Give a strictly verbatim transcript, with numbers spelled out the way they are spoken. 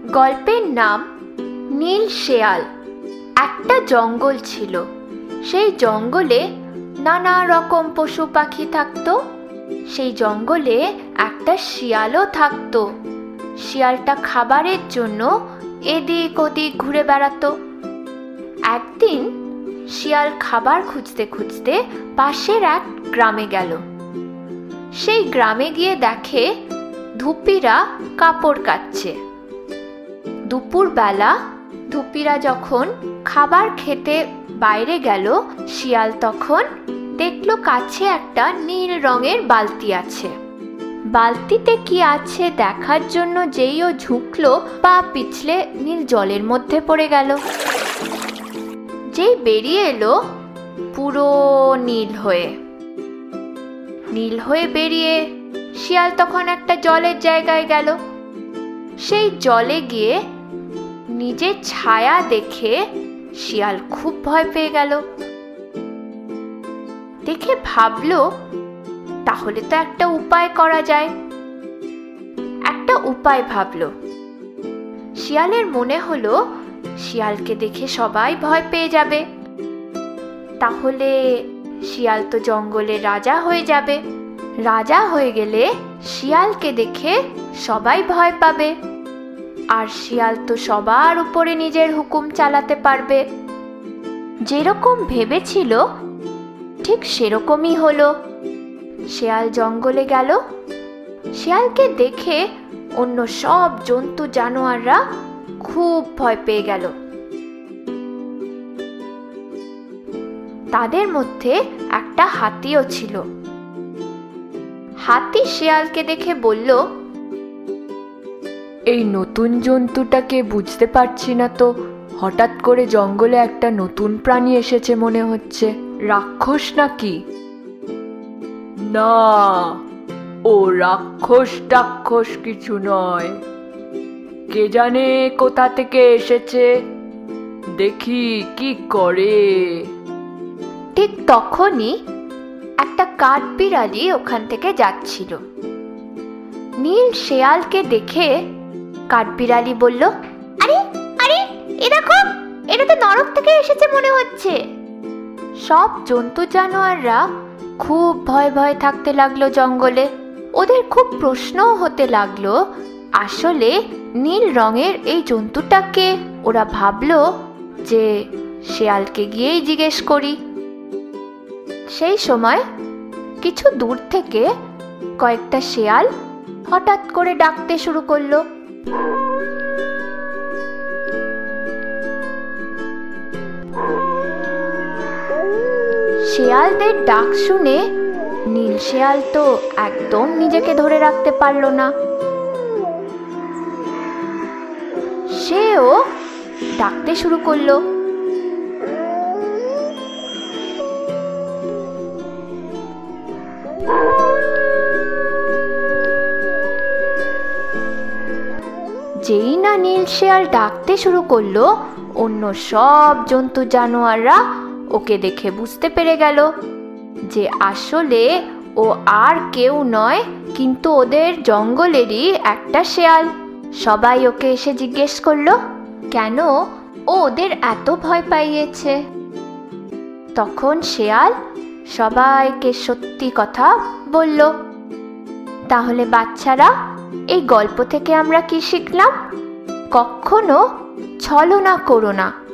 গল্পের নাম নীল শেয়াল। একটা জঙ্গল ছিল। সেই জঙ্গলে নানা রকম পশু পাখি থাকতো। সেই জঙ্গলে একটা শিয়ালও থাকতো। শিয়ালটা খাবারের জন্য এদিক ওদিক ঘুরে বেড়াতো। একদিন শিয়াল খাবার খুঁজতে খুঁজতে পাশের এক গ্রামে গেল। সেই গ্রামে গিয়ে দেখে ধুপিরা কাপড় কাচ্ছে। দুপুরবেলা ধুপিরা যখন খাবার খেতে বাইরে গেল, শিয়াল তখন দেখলো কাছে একটা নীল রঙের বালতি আছে। বালতিতে কি আছে দেখার জন্য যেই ও ঝুঁকলো, পা পিছলে নীল জলের মধ্যে পড়ে গেল। যেই বেরিয়ে এলো পুরো নীল হয়ে নীল হয়ে বেরিয়ে শিয়াল তখন একটা জলের জায়গায় গেল। সেই জলে গিয়ে নিজের ছায়া দেখে শিয়াল খুব ভয় পেয়ে গেল। দেখে ভাবলো, তাহলে তো একটা উপায় করা যায়। একটা উপায় ভাবলো। শিয়ালের মনে হলো শিয়ালকে দেখে সবাই ভয় পেয়ে যাবে, তাহলে শিয়াল তো জঙ্গলের রাজা হয়ে যাবে। রাজা হয়ে গেলে শিয়ালকে দেখে সবাই ভয় পাবে, আর শিয়াল তো সবার উপরে নিজের হুকুম চালাতে পারবে। যেরকম ভেবেছিল ঠিক সেরকমই হলো। শিয়াল জঙ্গলে গেল। শিয়ালকে দেখে অন্য সব জন্তু জানোয়াররা খুব ভয় পেয়ে গেল। তাদের মধ্যে একটা হাতিও ছিল। হাতি শিয়ালকে দেখে বলল, এই নতুন জন্তুটাকে বুঝতে পারছি না তো, হঠাৎ করে জঙ্গলে একটা নতুন প্রাণী এসেছে মনে হচ্ছে। রাক্ষস নাকি? না, ও রাক্ষস টাক্ষস কিছু নয়। কে জানে কোথা থেকে এসেছে, দেখি কি করে। ঠিক তখনই একটা কাঠবিড়ালি ওখান থেকে যাচ্ছিল। নীল শেয়ালকে দেখে কাঠবিড়ালি বলল, আরে আরে এ দেখো, এটা তো নরক থেকে এসেছে মনে হচ্ছে। সব জন্তু জানোয়াররা খুব ভয় ভয় থাকতে লাগলো জঙ্গলে। ওদের খুব প্রশ্নও হতে লাগলো, আসলে নীল রঙের এই জন্তুটাকে। ওরা ভাবলো যে শেয়ালকে গিয়েই জিজ্ঞেস করি। সেই সময় কিছু দূর থেকে কয়েকটা শেয়াল হঠাৎ করে ডাকতে শুরু করলো, শেয়ালদের ডাক শুনে নীল শেয়াল তো একদম নিজেকে ধরে রাখতে পারলো না। সেও ডাকতে শুরু করলো, যেই না নীল শেয়াল ডাকতে শুরু করলো, অন্য সব জন্তু জানোয়াররা ওকে দেখে বুঝতে পেরে গেল যে আসলে ও আর কেউ নয়, কিন্তু ওদের জঙ্গলেরই একটা শেয়াল। সবাই ওকে এসে জিজ্ঞেস করলো কেন ও ওদের এত ভয় পাইয়েছে। তখন শেয়াল সবাইকে সত্যি কথা বলল। তাহলে বাচ্চারা, এই গল্প থেকে আমরা কি শিখলাম? কখনো ছলনা করো না।